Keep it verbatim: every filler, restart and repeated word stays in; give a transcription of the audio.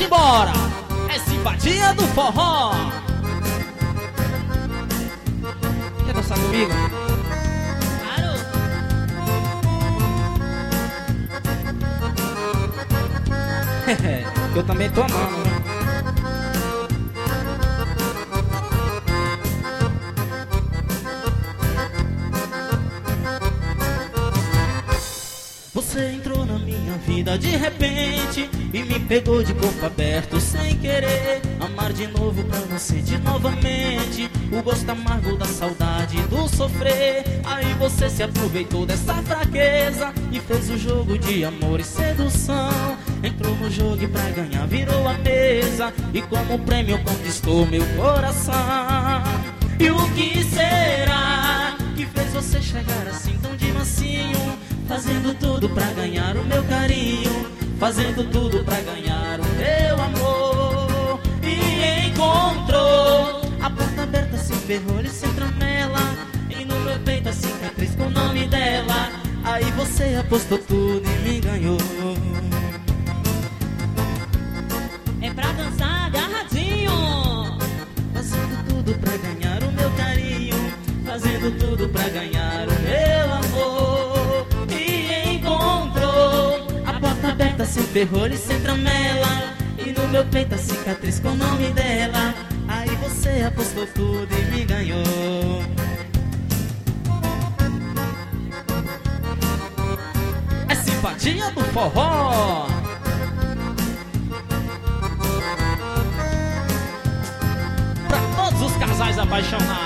embora. É simpatia do forró. Quer dançar comigo? Claro. Eu também tô amando, né? Você entrou na minha vida de repente e me pegou de corpo aberto sem querer. Amar de novo pra não sentir novamente o gosto amargo da saudade, do sofrer. Aí você se aproveitou dessa fraqueza e fez o jogo de amor e sedução. Entrou no jogo e pra ganhar virou a mesa e como prêmio conquistou meu coração. E o que será que fez você chegar assim tão de mansinho? Fazendo tudo pra ganhar o meu carinho, fazendo tudo pra ganhar o meu amor. E encontrou a porta aberta sem ferrolho e sem tramela, e no meu peito a cicatriz com o nome dela. Aí você apostou tudo e me ganhou. É pra dançar agarradinho, Fazendo tudo pra ganhar o meu carinho, fazendo tudo pra ganhar o meu amor. Aberta sem ferrolho e sem tramela, e no meu peito a cicatriz com o nome dela. Aí você apostou tudo e me ganhou. É simpatia do forró. Pra todos os casais apaixonados.